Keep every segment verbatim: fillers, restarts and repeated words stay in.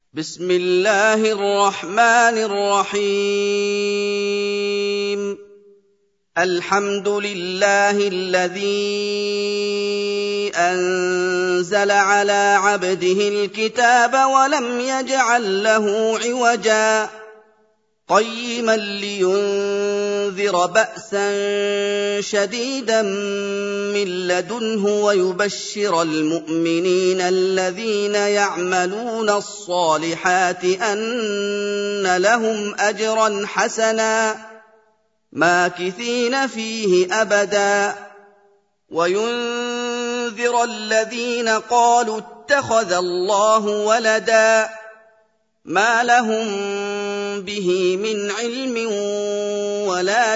بسم الله الرحمن الرحيم الحمد لله الذي أنزل على عبده الكتاب ولم يجعل له عوجا قيما لينذر بأسا شديدا من لدنه ويبشر المؤمنين الذين يعملون الصالحات أن لهم أجرا حسنا ماكثين فيه أبدا وينذر الذين قالوا اتخذ الله ولدا ما لهم به من علم ولا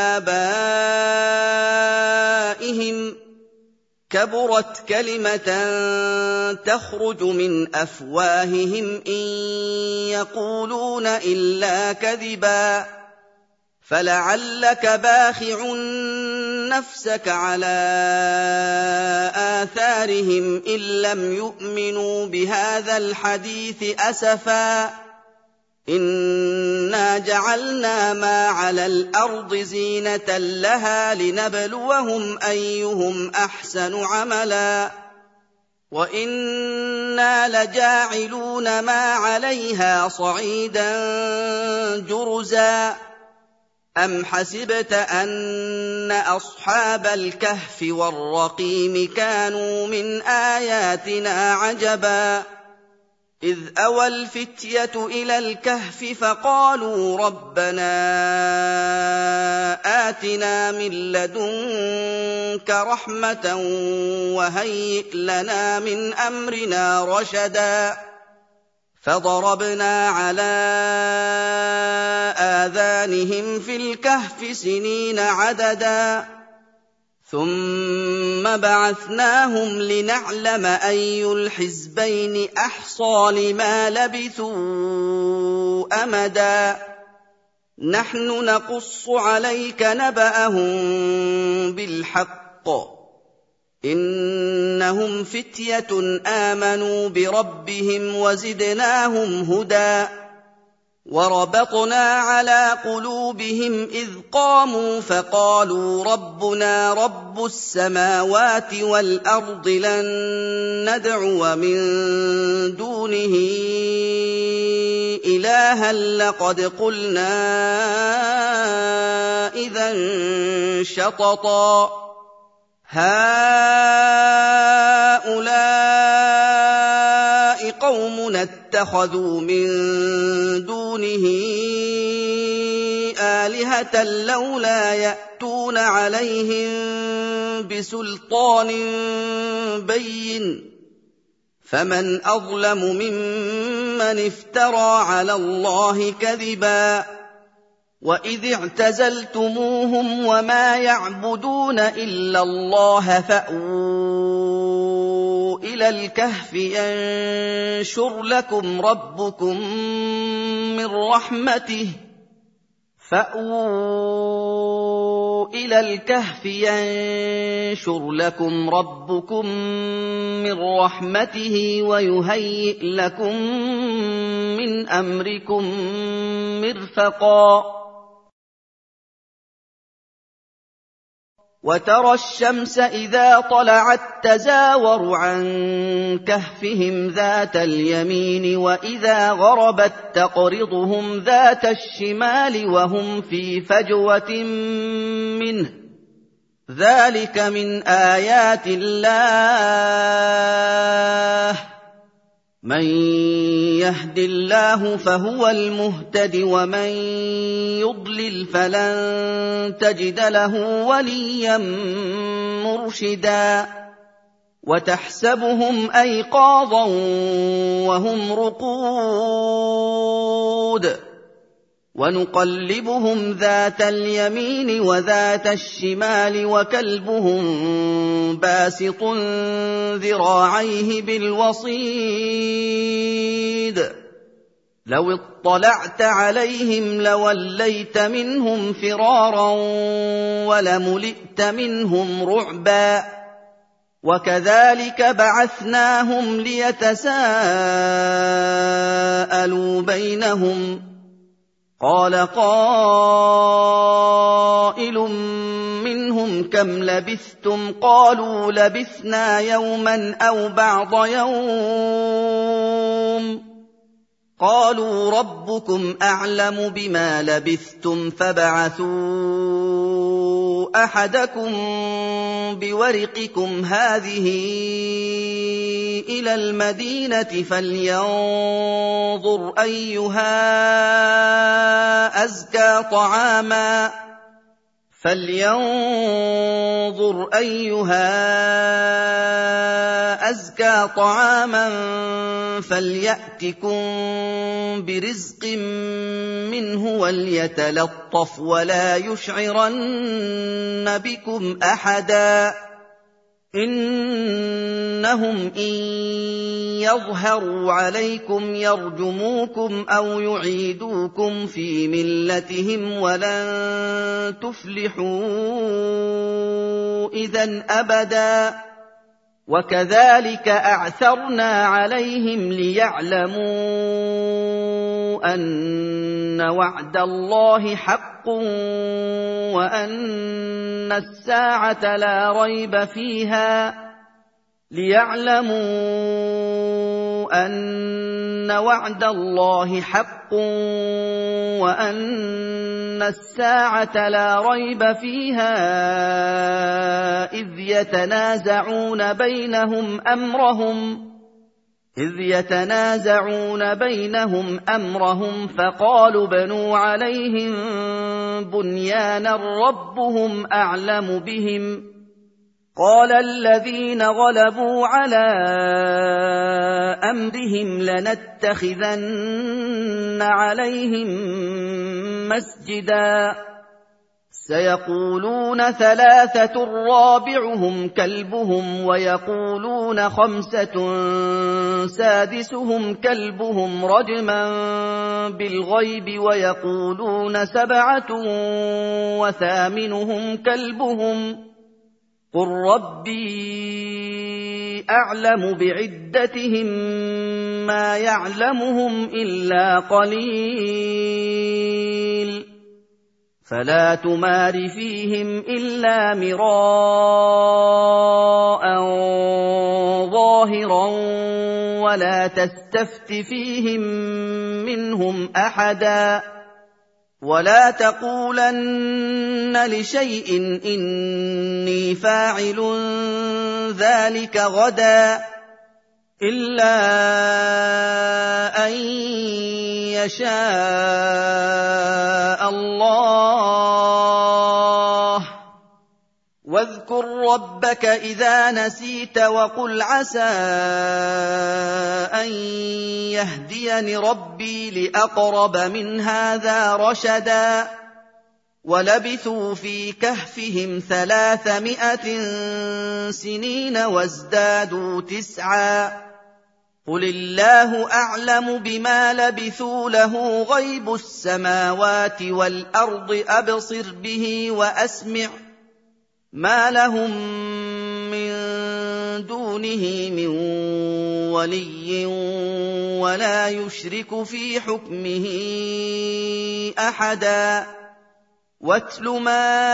لآبائهم كبرت كلمة تخرج من أفواههم إن يقولون إلا كذبا فلعلك باخع نفسك على آثارهم إن لم يؤمنوا بهذا الحديث أسفا إنا جعلنا ما على الأرض زينة لها لنبلوهم أيهم أحسن عملا وإنا لجاعلون ما عليها صعيدا جرزا أم حسبت أن أصحاب الكهف والرقيم كانوا من آياتنا عجبا إذ أوى الفتية إلى الكهف فقالوا ربنا آتنا من لدنك رحمة وهيئ لنا من أمرنا رشدا فضربنا على آذانهم في الكهف سنين عددا ثم بعثناهم لنعلم أي الحزبين أحصى لما لبثوا أمدا نحن نقص عليك نبأهم بالحق إنهم فتية آمنوا بربهم وزدناهم هدى وربطنا على قلوبهم إذ قاموا فقالوا ربنا رب السماوات والأرض لن ندعو من دونه إلها لقد قلنا إذا شططا هؤلاء قومنا اتخذوا من دونه آلهة لولا يأتون عليهم بسلطان بين فمن أظلم ممن افترى على الله كذبا وإذ اعتزلتموهم وما يعبدون إلا الله فأووا إلى الكهف ينشر لكم ربكم من رحمته فأووا إلى الكهف ينشر لكم ربكم من رحمته ويهيئ لكم من أمركم مرفقا وترى الشمس إذا طلعت تزاور عن كهفهم ذات اليمين وإذا غربت تقرضهم ذات الشمال وهم في فجوة منه ذلك من آيات الله من يهد الله فهو المهتد ومن يضلل فلن تجد له وليا مرشدا وتحسبهم أيقاظا وهم رقود ونقلبهم ذات اليمين وذات الشمال وكلبهم باسط ذراعيه بالوصيد لو اطلعت عليهم لوليت منهم فرارا ولملئت منهم رعبا وكذلك بعثناهم ليتساءلوا حالوا بينهم قال قائل منهم كم لبثتم قالوا لبثنا يوما أو بعض يوم قالوا ربكم أعلم بما لبثتم فابعثوا أحدكم بورقكم هذه إلى المدينة فلينظر أيها أزكى طعاما فلينظر أيها أزكى طعاما فليأتكم برزق منه وليتلطف ولا يشعرن بكم أحدا إنهم إن يظهروا عليكم يرجموكم أو يعيدوكم في ملتهم ولن تفلحوا إذن أبدا وكذلك أعثرنا عليهم ليعلموا أن وعد الله حق وأن الساعة لا ريب فيها ليعلموا أن وعد الله حق وأن الساعة لا ريب فيها إذ يتنازعون بينهم أمرهم إذ يتنازعون بينهم أمرهم فقالوا بنوا عليهم بنيانا ربهم أعلم بهم قال الذين غلبوا على أمرهم لنتخذن عليهم مسجدا سيقولون ثلاثة رابعهم كلبهم ويقولون خمسة سادسهم كلبهم رجما بالغيب ويقولون سبعة وثامنهم كلبهم قل ربي أعلم بعدتهم ما يعلمهم إلا قليل فلا تمار فيهم إلا مراء ظاهرا ولا تستفت فيهم منهم أحدا ولا تقولن لشيء إني فاعل ذلك غدا إلا أن يشاء الله واذكر ربك إذا نسيت وقل عسى أن يهديني ربي لأقرب من هذا رشدا ولبثوا في كهفهم ثلاثمائة سنين وازدادوا تسعا قل الله أعلم بما لبثوا له غيب السماوات والأرض أبصر به وأسمع ما لهم من دونه من ولي ولا يشرك في حكمه أحدا واتل ما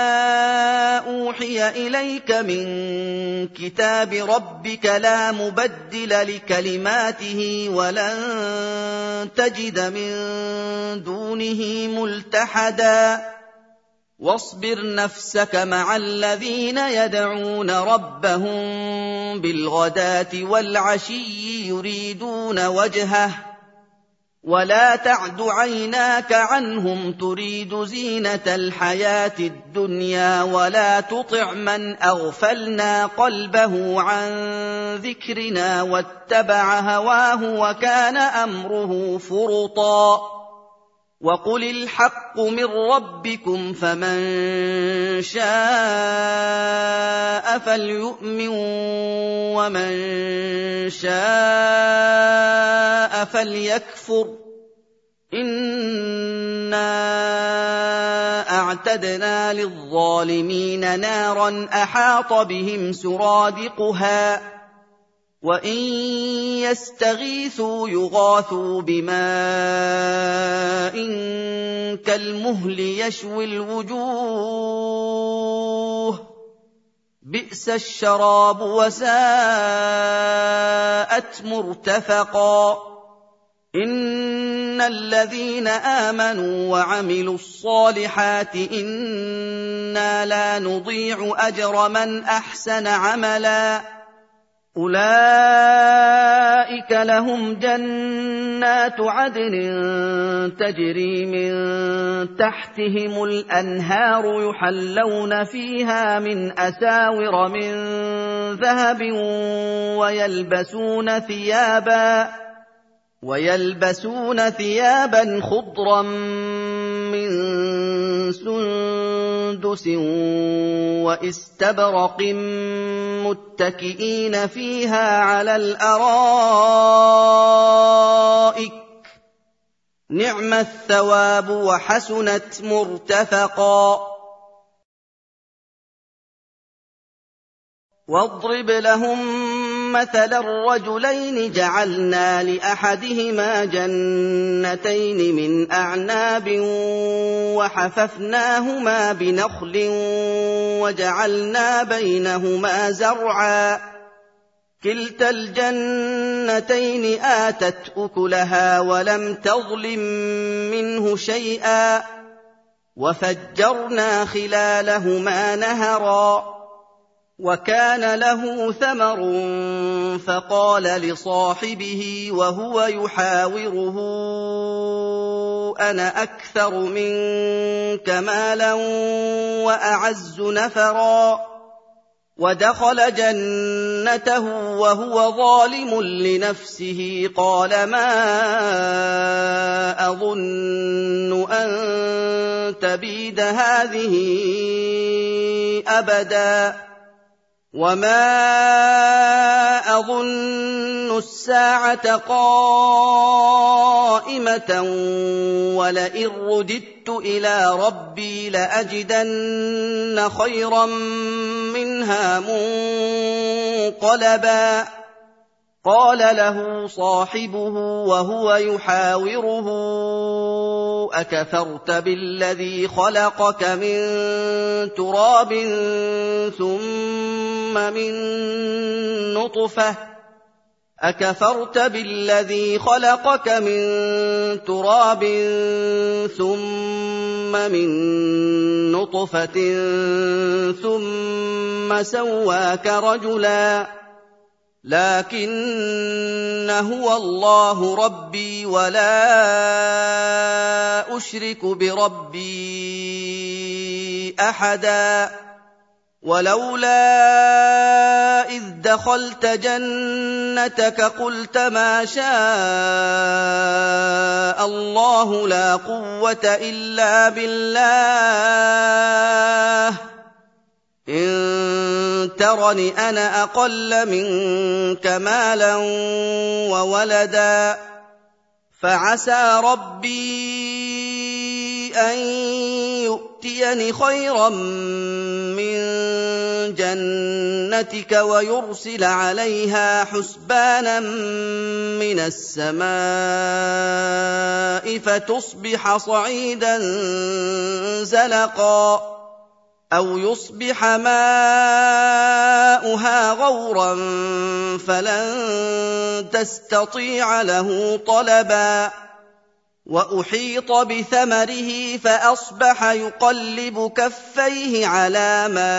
أوحي إليك من كتاب ربك لا مبدل لكلماته ولن تجد من دونه ملتحدا واصبر نفسك مع الذين يدعون ربهم بالغداة والعشي يريدون وجهه ولا تعد عيناك عنهم تريد زينة الحياة الدنيا ولا تطع من أغفلنا قلبه عن ذكرنا واتبع هواه وكان أمره فرطا وقل الحق من ربكم فمن شاء فليؤمن ومن شاء فليكفر إنا أعتدنا للظالمين نارا أحاط بهم سرادقها وَإِن يَسْتَغِيثُوا يُغَاثُوا بِمَاءٍ كَالْمُهْلِ يَشْوِي الْوُجُوهَ بِئْسَ الشَّرَابُ وَسَاءَتْ مُرْتَفَقًا إِنَّ الَّذِينَ آمَنُوا وَعَمِلُوا الصَّالِحَاتِ إِنَّا لَا نُضِيعُ أَجْرَ مَنْ أَحْسَنَ عَمَلًا أُولَٰئِكَ لَهُمْ جَنَّاتُ عَدْنٍ تَجْرِي مِن تَحْتِهِمُ الْأَنْهَارُ يُحَلَّوْنَ فِيهَا مِنْ أَسَاوِرَ مِن ذَهَبٍ وَيَلْبَسُونَ ثِيَابًا وَيَلْبَسُونَ ثِيَابًا خُضْرًا مِّن سُندُسٍ وَإِسْتَبْرَقٍ مُّتَّكِئِينَ فِيهَا عَلَى الْأَرَائِكِ ۚ نِعْمَ الثَّوَابُ وَحَسُنَتْ مُرْتَفَقًا وَاضْرِبْ لَهُم مَّثَلًا رَّجُلَيْنِ جَعَلْنَا لِأَحَدِهِمَا جَنَّتَيْنِ مِنْ أَعْنَابٍ وَحَفَفْنَاهُمَا بِنَخْلٍ وَجَعَلْنَا بَيْنَهُمَا زَرْعًا كِلْتَا الْجَنَّتَيْنِ آتَتْ أُكُلَهَا وَلَمْ تَظْلِم مِّنْهُ شَيْئًا وَفَجَّرْنَا خِلَالَهُمَا نَهَرًا وَكَانَ لَهُ ثَمَرٌ فَقَالَ لِصَاحِبِهِ وَهُوَ يُحَاوِرُهُ أَنَا أَكْثَرُ مِنكَ مَالًا وَأَعَزُّ نَفَرًا وَدَخَلَ جَنَّتَهُ وَهُوَ ظَالِمٌ لِّنَفْسِهِ قَالَ مَا أَظُنُّ أَن تَبِيدَ هَٰذِهِ أَبَدًا وَمَا أَظُنُّ السَّاعَةَ قَائِمَةً وَلَئِن رُّدِدتُّ إِلَىٰ رَبِّي لَأَجِدَنَّ خَيْرًا مِّنْهَا مُنقَلَبًا قَالَ لَهُ صَاحِبُهُ وَهُوَ يُحَاوِرُهُ أَكَفَرْتَ بِالَّذِي خَلَقَكَ مِن تُرَابٍ ثُمَّ مِن نُّطْفَةٍ أَكَفَرْتَ بِالَّذِي خَلَقَكَ مِن تُرَابٍ ثُمَّ مِن نُّطْفَةٍ ثُمَّ سَوَّاكَ رَجُلًا لَّٰكِنَّ هُوَ اللَّهُ رَبِّي وَلَا أُشْرِكُ بِرَبِّي أَحَدًا وَلَوْلَا إِذْ دَخَلْتَ جَنَّتَكَ قُلْتَ مَا شَاءَ اللَّهُ لَا قُوَّةَ إِلَّا بِاللَّهِ إِن تَرَنِ أَنَا أَقَلَّ مِنكَ مَالًا وَوَلَدًا فَعَسَىٰ رَبِّي أَن يُؤْتِيَنِ خَيْرًا مِّن جَنَّتِكَ وَيُرْسِلَ عَلَيْهَا حُسْبَانًا مِّنَ السَّمَاءِ فَتُصْبِحَ صَعِيدًا زَلَقًا أَوْ يُصْبِحَ مَاؤُهَا غَوْرًا فَلَن تَسْتَطِيعَ لَهُ طَلَبًا وَأُحِيطَ بِثَمَرِهِ فَأَصْبَحَ يُقَلِّبُ كَفَّيْهِ عَلَىٰ مَا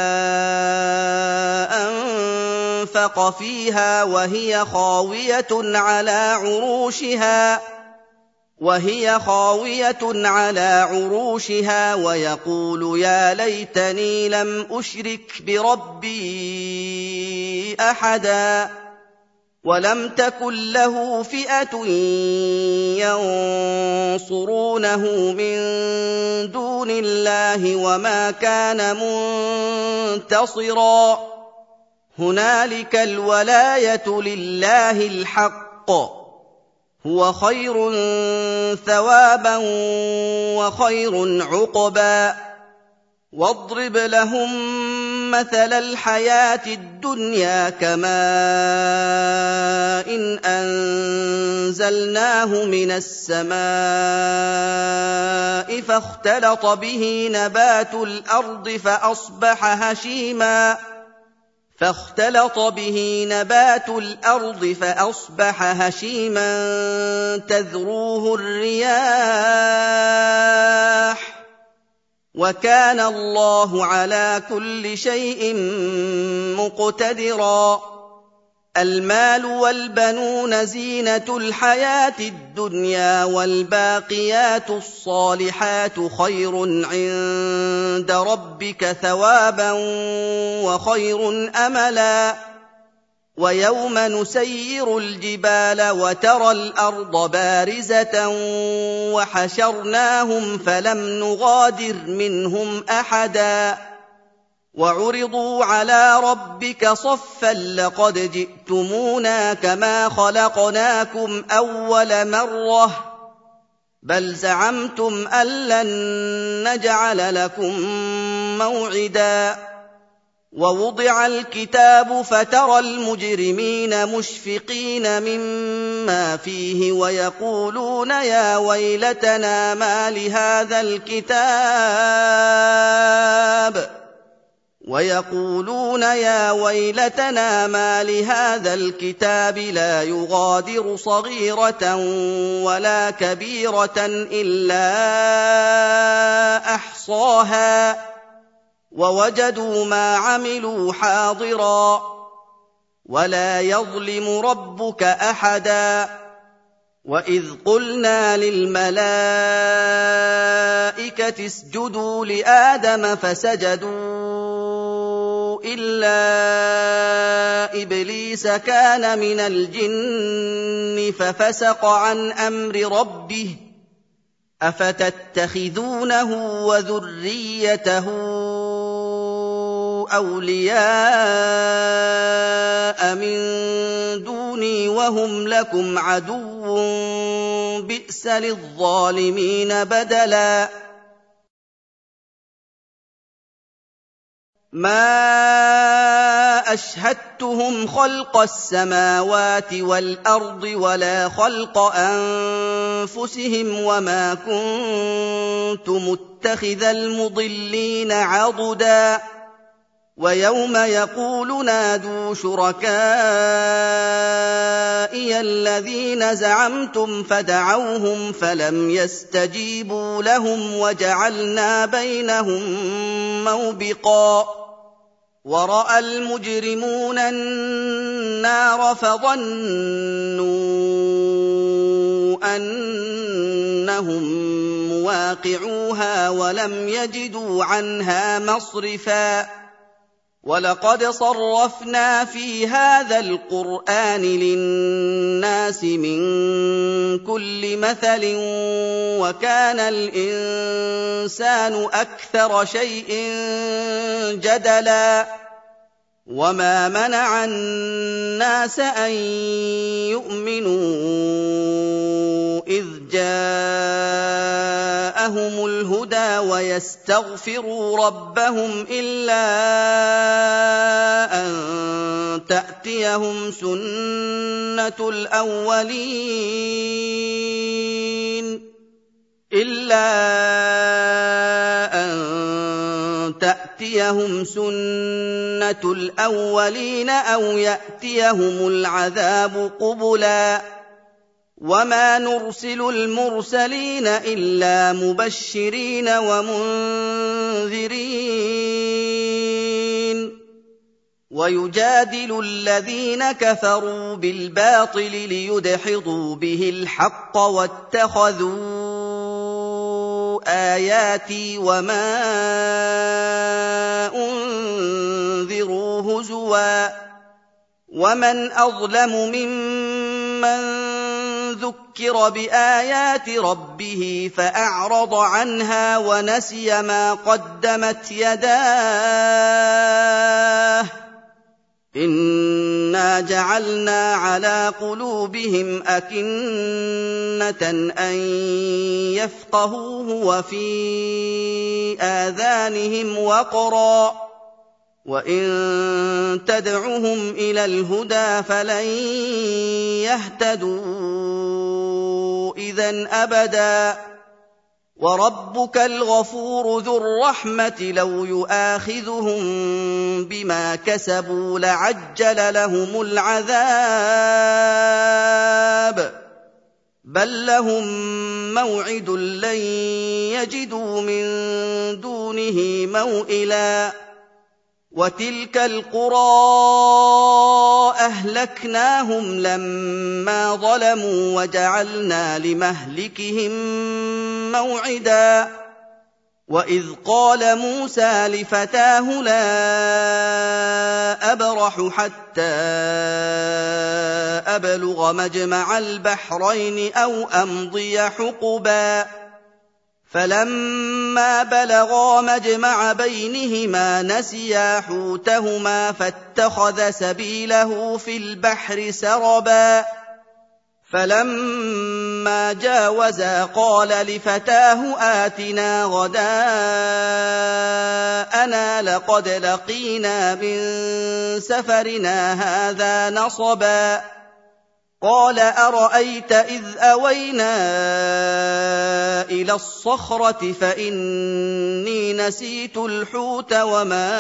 أَنفَقَ فِيهَا وَهِيَ خَاوِيَةٌ عَلَىٰ عُرُوشِهَا وهي خاوية على عروشها ويقول يا ليتني لم أشرك بربي أحدا ولم تكن له فئة ينصرونه من دون الله وما كان منتصرا هنالك الولاية لله الحق هو خير ثوابا وخير عقبا واضرب لهم مثل الحياة الدنيا كماء إن أنزلناه من السماء فاختلط به نبات الأرض فأصبح هشيما فاختلط به نبات الأرض فأصبح هشيما تذروه الرياح وكان الله على كل شيء مقتدرا المال والبنون زينة الحياة الدنيا والباقيات الصالحات خير عند ربك ثوابا وخير أملا ويوم نسير الجبال وترى الأرض بارزة وحشرناهم فلم نغادر منهم أحدا وعرضوا على ربك صفا لقد جئتمونا كما خلقناكم أول مرة بل زعمتم أن لن نجعل لكم موعدا ووضع الكتاب فترى المجرمين مشفقين مما فيه ويقولون يا ويلتنا ما لهذا الكتاب ويقولون يا ويلتنا ما لهذا الكتاب لا يغادر صغيرة ولا كبيرة إلا أحصاها ووجدوا ما عملوا حاضرا ولا يظلم ربك أحدا وإذ قلنا للملائكة اسجدوا لآدم فسجدوا إلا إبليس كان من الجن ففسق عن أمر ربه أفتتخذونه وذريته أولياء من دوني وهم لكم عدو بئس للظالمين بدلا ما أشهدتهم خلق السماوات والأرض ولا خلق أنفسهم وما كنت متخذ المضلين عضدا ويوم يقول نادوا شركائي الذين زعمتم فدعوهم فلم يستجيبوا لهم وجعلنا بينهم موبقا ورأى المجرمون النار فظنوا أنهم مواقعوها ولم يجدوا عنها مصرفا ولقد صرفنا في هذا القرآن للناس من كل مثل وكان الإنسان أكثر شيء جدلا وما منع الناس أن يؤمنوا إذ جاءهم الهدى ويستغفروا ربهم إلا أن تأتيهم سنة الأولين إلا أن تأتيهم سنة الأولين أو يأتيهم العذاب قبلا وما نرسل المرسلين إلا مبشرين ومنذرين ويجادل الذين كفروا بالباطل ليدحضوا به الحق واتخذوا آياتي وما أنذروا هزوا ومن أظلم ممن ذكر بآيات ربه فأعرض عنها ونسي ما قدمت يداه إنا جعلنا على قلوبهم أكنة أن يفقهوه وفي آذانهم وقرا وَإِن تَدْعُهُمْ إِلَى الْهُدَىٰ فَلَن يَهْتَدُوا إِذًا أَبَدًا ۚ وَرَبُّكَ الْغَفُورُ ذُو الرَّحْمَةِ لَوْ يُؤَاخِذُهُم بِمَا كَسَبُوا لَعَجَّلَ لَهُمُ الْعَذَابَ ۚ بَل لَّهُم مَّوْعِدٌ لَّن يَجِدُوا مِن دُونِهِ مَوْئِلًا وَتِلْكَ الْقُرَىٰ أَهْلَكْنَاهُمْ لَمَّا ظَلَمُوا وَجَعَلْنَا لِمَهْلِكِهِم مَّوْعِدًا وَإِذْ قَالَ مُوسَىٰ لِفَتَاهُ لَا أَبْرَحُ حَتَّىٰ أَبْلُغَ مَجْمَعَ الْبَحْرَيْنِ أَوْ أَمْضِيَ حُقُبًا فَلَمَّا بَلَغَا مَجْمَعَ بَيْنِهِمَا نَسِيَا حُوتَهُمَا فَاتَّخَذَ سَبِيلَهُ فِي الْبَحْرِ سَرَبًا فَلَمَّا جَاوَزَا قَالَ لِفَتَاهُ آتِنَا غَدَاءَنَا لَقَدْ لَقِينَا مِن سَفَرِنَا هَٰذَا نَصَبًا قَالَ أَرَأَيْتَ إِذْ أَوَيْنَا إِلَى الصَّخْرَةِ فَإِنِّي نَسِيتُ الْحُوتَ وَمَا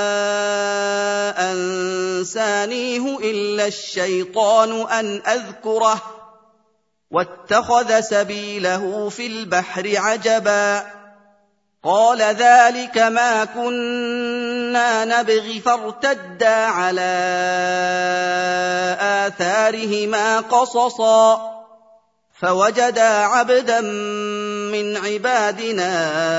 أَنسَانِيهُ إِلَّا الشَّيْطَانُ أَنْ أَذْكُرَهُ وَاتَّخَذَ سَبِيلَهُ فِي الْبَحْرِ عَجَبًا قَالَ ذَٰلِكَ مَا كُنَّا نَبْغِ فَارْتَدَّا عَلَىٰ آثَارِهِمَا قَصَصًا فَوَجَدَا عَبْدًا مِّنْ عِبَادِنَا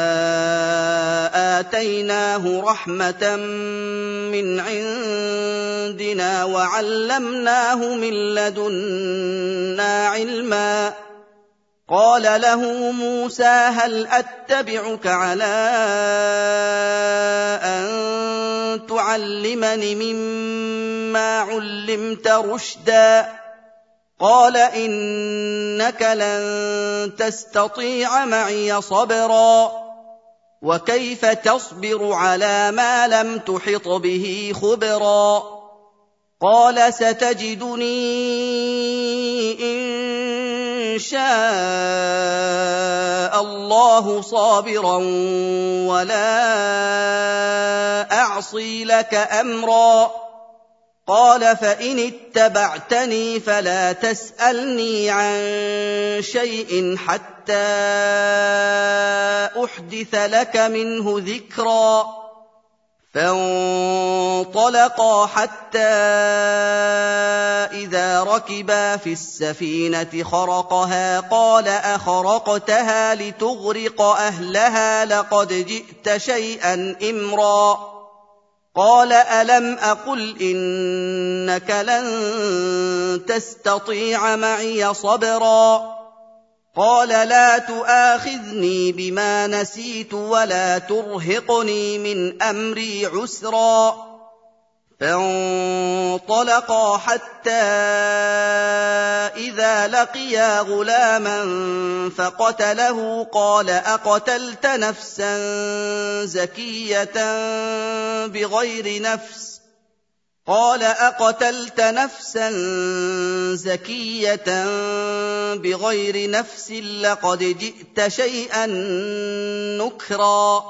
آتَيْنَاهُ رَحْمَةً مِّنْ عِندِنَا وَعَلَّمْنَاهُ مِن لَّدُنَّا عِلْمًا قَالَ لَهُ مُوسَىٰ هَلْ أَتَّبِعُكَ عَلَىٰ أَن تُعَلِّمَنِ مِمَّا عُلِّمْتَ رُشْدًا قَالَ إِنَّكَ لَن تَسْتَطِيعَ مَعِيَ صَبْرًا وَكَيْفَ تَصْبِرُ عَلَىٰ مَا لَمْ تُحِطْ بِهِ خُبْرًا قَالَ سَتَجِدُنِي إِن شَاءَ اللَّهُ صَابِرًا وَلَا أَعْصِي لَكَ أَمْرًا قَالَ فَإِنِ اتَّبَعْتَنِي فَلَا تَسْأَلْنِي عَن شَيْءٍ حَتَّىٰ أُحْدِثَ لَكَ مِنْهُ ذِكْرًا فَانطَلَقَا حَتَّىٰ إِذَا رَكِبَا فِي السَّفِينَةِ خَرَقَهَا قَالَ أَخَرَقْتَهَا لِتُغْرِقَ أَهْلَهَا لَقَدْ جِئْتَ شَيْئًا إِمْرًا قَالَ أَلَمْ أَقُلْ إِنَّكَ لَن تَسْتَطِيعَ مَعِيَ صَبْرًا قَالَ لَا تُؤَاخِذْنِي بِمَا نَسِيتُ وَلَا تُرْهِقْنِي مِنْ أَمْرِي عُسْرًا فَانطَلَقَا حَتَّىٰ إِذَا لَقِيَا غُلَامًا فَقَتَلَهُ قَالَ أَقَتَلْتَ نَفْسًا زَكِيَّةً بِغَيْرِ نَفْسٍ قَالَ أَقَتَلْتَ نَفْسًا زَكِيَّةً بِغَيْرِ نَفْسٍ لَّقَدْ جِئْتَ شَيْئًا نُّكْرًا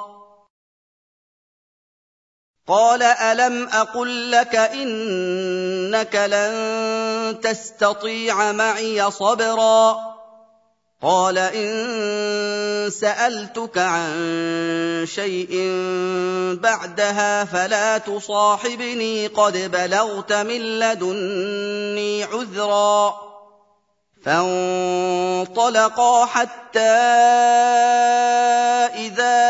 قَالَ أَلَمْ أَقُل لَّكَ إِنَّكَ لَن تَسْتَطِيعَ مَعِيَ صَبْرًا قَالَ إِن سَأَلْتُكَ عَن شَيْءٍ بَعْدَهَا فَلَا تُصَاحِبْنِي قَدْ بَلَغْتَ مِن لَّدُنِّي عُذْرًا فَانطَلَقَا حَتَّىٰ إِذَا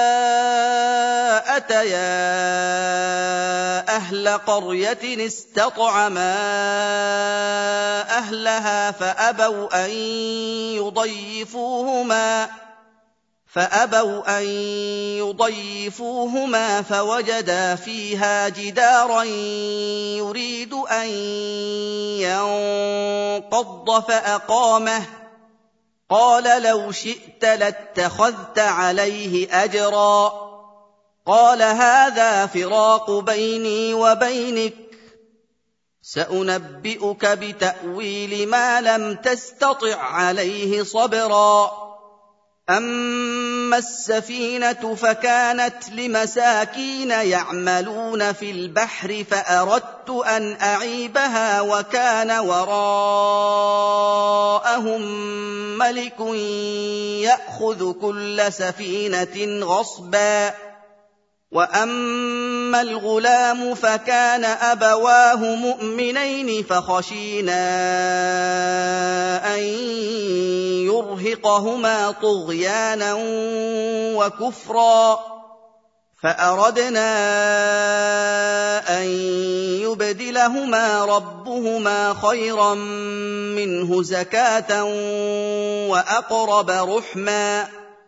أَتَيَا أَهْلَ قَرْيَةٍ اسْتَطْعَمَا أَهْلَهَا فَأَبَوْا أَن يُضَيِّفُوهُمَا فَأَبَوْا أَن يُضَيِّفُوهُمَا فَوَجَدَا فِيهَا جِدَارًا يُرِيدُ أَن يَنقَضَّ فَأَقَامَهُ قَالَ لَوْ شِئْتَ لَاتَّخَذْتَ عَلَيْهِ أَجْرًا قال هذا فراق بيني وبينك سأنبئك بتأويل ما لم تستطع عليه صبرا أما السفينة فكانت لمساكين يعملون في البحر فأردت أن أعيبها وكان وراءهم ملك يأخذ كل سفينة غصبا وأما الغلام فكان أبواه مؤمنين فخشينا أن يرهقهما طغيانا وكفرا فأردنا أن يبدلهما ربهما خيرا منه زكاة وأقرب رحما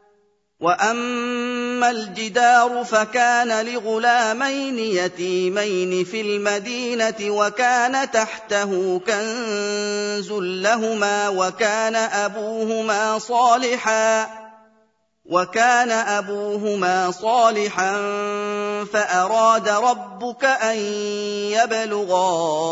وأما الجدار فكان لغلامين يتيمين في المدينة وكان تحته كنز لهما وكان أبوهما صالحا وكان أبوهما صالحا فأراد ربك أن يبلغا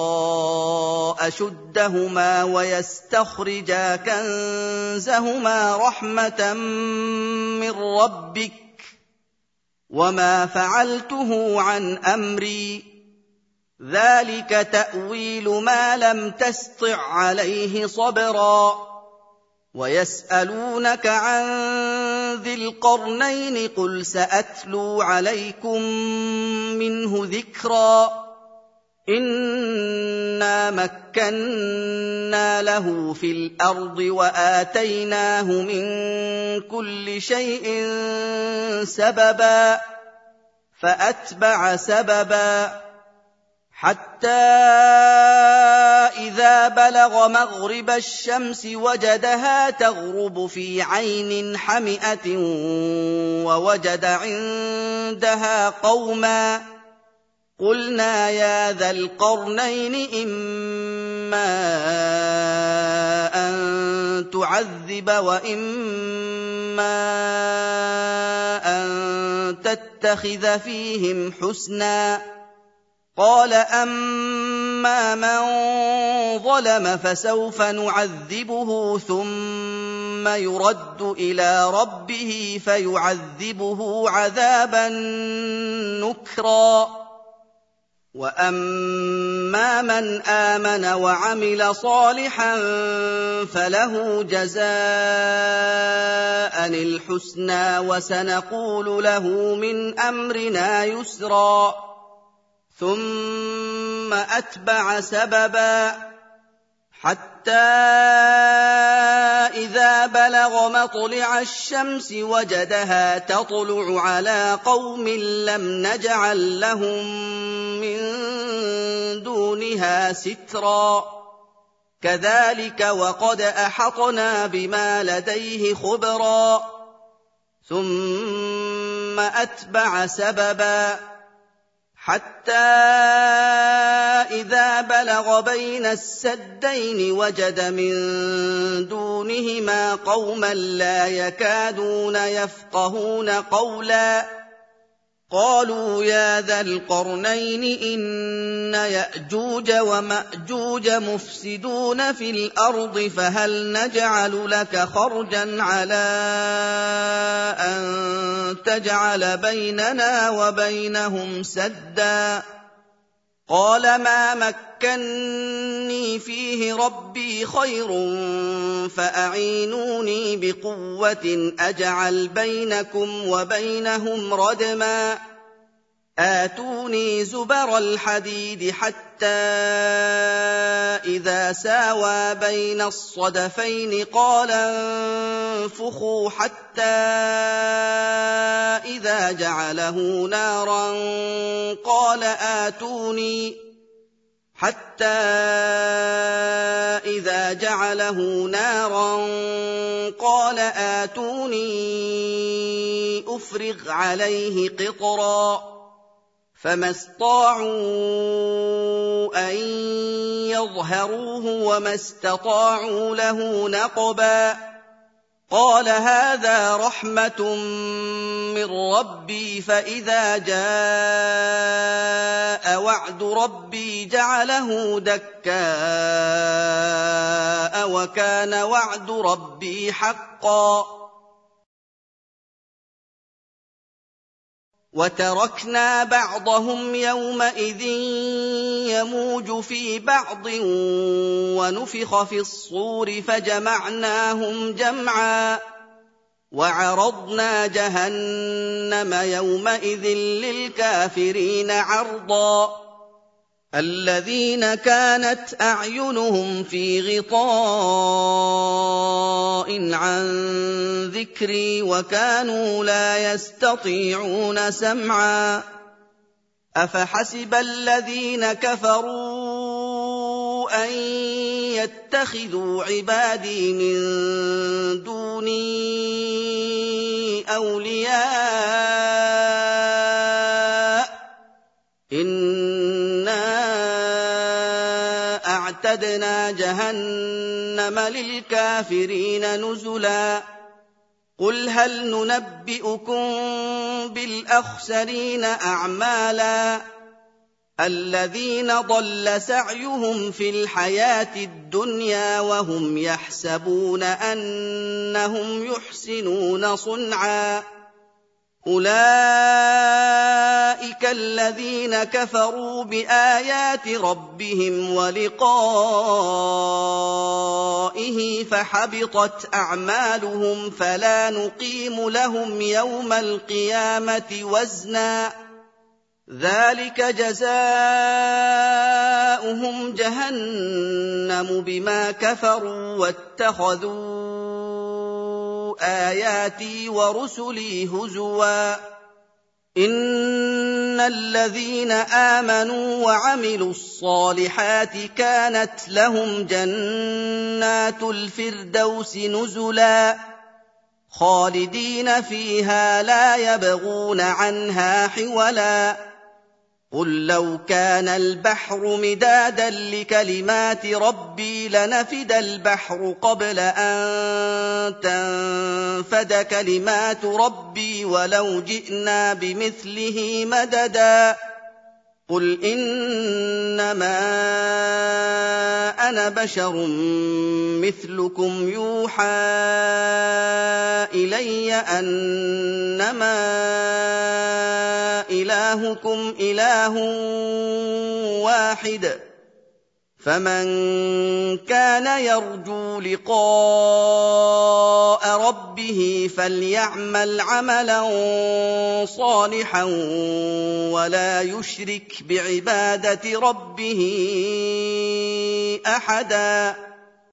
أشدهما ويستخرجا كنزهما رحمة من ربك وما فعلته عن أمري ذلك تأويل ما لم تسطع عليه صبرا ويسألونك عن ذي القرنين قل سأتلو عليكم منه ذكرا إنا مكنا له في الأرض وآتيناه من كل شيء سببا فأتبع سببا حتى إذا بلغ مغرب الشمس وجدها تغرب في عين حمئة ووجد عندها قوما قلنا يا ذا القرنين إما أن تعذب وإما أن تتخذ فيهم حسنا قال أما من ظلم فسوف نعذبه ثم يرد إلى ربه فيعذبه عذابا نكرا وأما من آمن وعمل صالحا فله جزاء الحسنى وسنقول له من أمرنا يسرا ثم أتبع سببا حتى إذا بلغ مطلع الشمس وجدها تطلع على قوم لم نجعل لهم من دونها سترا كذلك وقد أحطنا بما لديه خبرا ثم أتبع سببا حتى إذا بلغ بين السدين وجد من دونهما قوما لا يكادون يفقهون قولا قالوا يا ذا القرنين إن يأجوج ومأجوج مفسدون في الأرض فهل نجعل لك خرجا على أن تجعل بيننا وبينهم سدا قال ما مكني فيه ربي خير فأعينوني بقوة أجعل بينكم وبينهم ردما آتوني زبر الحديد حتى إذا ساوى بين الصدفين قال انفخوا حتى إذا جعله نارا قال آتوني حتى إذا جعله نارا قال آتوني أفرغ عليه قطرا فما استطاعوا أن يظهروه وما استطاعوا له نقبا قال هذا رحمة من ربي فإذا جاء وعد ربي جعله دكاء وكان وعد ربي حقا وتركنا بعضهم يومئذ يموج في بعض ونفخ في الصور فجمعناهم جمعا وعرضنا جهنم يومئذ للكافرين عرضا الذين كانت أعينهم في غطاء عن ذكري وكانوا لا يستطيعون سمعا أفحسب الذين كفروا أن يتخذوا عبادي من دوني أولياء إنا أعتدنا جهنم للكافرين نزلا قل هل ننبئكم بالأخسرين أعمالا الذين ضل سعيهم في الحياة الدنيا وهم يحسبون أنهم يحسنون صنعا أولئك الذين كفروا بآيات ربهم ولقائه فحبطت أعمالهم فلا نقيم لهم يوم القيامة وزنا ذلك جزاؤهم جهنم بما كفروا واتخذوا آياتي ورسلي هزوا إن الذين آمنوا وعملوا الصالحات كانت لهم جنات الفردوس نزلا خالدين فيها لا يبغون عنها حولا قل لو كان البحر مدادا لكلمات ربي لنفد البحر قبل أن تنفد كلمات ربي ولو جئنا بمثله مددا قل إنما أنا بشر مثلكم يوحى إلي أنما إلهكم إله واحد فمن كان يرجو لقاء ربه فليعمل عملا صالحا ولا يشرك بعبادة ربه أحدا